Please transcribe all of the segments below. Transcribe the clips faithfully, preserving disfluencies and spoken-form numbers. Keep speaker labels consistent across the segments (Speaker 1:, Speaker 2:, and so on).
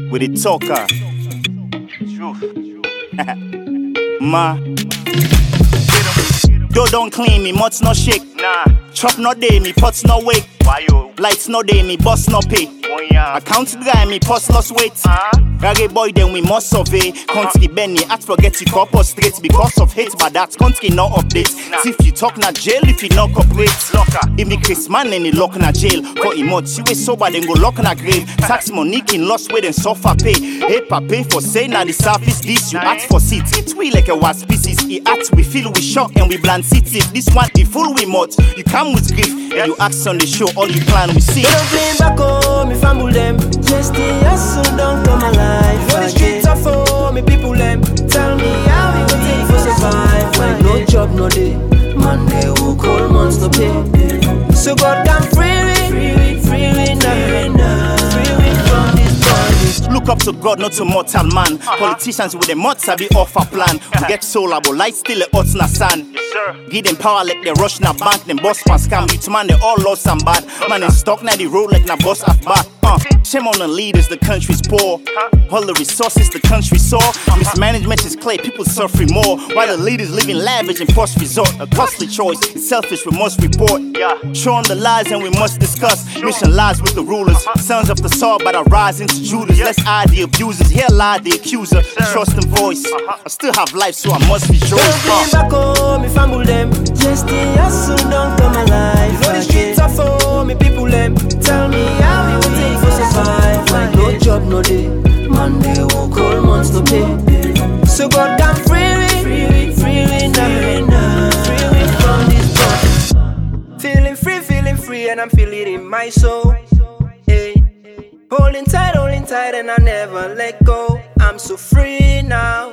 Speaker 1: with the talker. Ma. Dough don't clean me, mutts no shake. Nah. Chop no day, me pots no wake. Why yo? Lights no day, me boss no pay. Oh, yeah. Accountant guy, me post lost weight. Uh-huh. Raggy boy, then we must survey. Country uh-huh. Benny, at forget you cop us straight because of hate, but that's country no updates. Nah. See if you talk na jail, if you no cooperate. Locker. If me Chris man, then he lock na jail. For him out, see we sober, then go lock na grave. Tax money in lost weight and suffer pay. Hey, pay for say na the surface this. You ask for seat, it we like a was species. He act, we feel we shock and we bland seats. If this one, the full we mouth, you come with grief. And you ask on the show, all you plan we see.
Speaker 2: They don't blame back home, me fumble them. Just the hustle don't come alive. For the streets are for me people them. Tell me how we will take for survive. When no job no day, Monday who cold months no pay. So God can free we, free we, free we now, free we from this bondage.
Speaker 1: Look up to God, not to mortal man. Uh-huh. Politicians with the mud sabi off a plan. We get solar, but light still a hot na sun. Yes, sir. Give them power like they rush na bank. Them boss man scam. Youth man, they all lost and bad. Man, they stuck na the road like na boss at back. Uh, shame on the leaders, the country's poor. All the resources the country saw. Mismanagement is clay, people suffering more. While the leaders living lavish and post resort. A costly choice, it's selfish, we must report. Show them the lies and we must discuss. Mission lies with the rulers. Sons of the Saul, but I rise into Judas. Let's eye the abusers, here lie the accuser. Trust and voice. I still have life, so I must rejoice.
Speaker 2: Don't blame back home, me fumble them. Just the hustle don't come alive. For the streets are for me people them. Tell me how we will take for survive. Like no job no day, Monday who cold months no pay. So God damn free we, free we, free we now, free we from this box. Feeling free, feeling free, and I'm feeling it in my soul. Hey. Holding tight, holding tight, and I never let go. I'm so free now,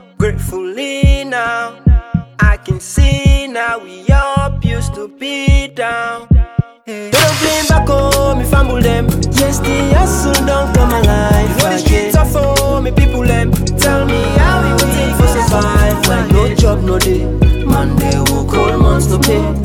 Speaker 2: gratefully now. I can see now we up used to be down. Hey. They don't blame back home, me fumble them. Yes, the hustle don't come alive. For the streets are for me people them. Tell me how we will take for survive. Like no job no day, Monday who cold months no pay.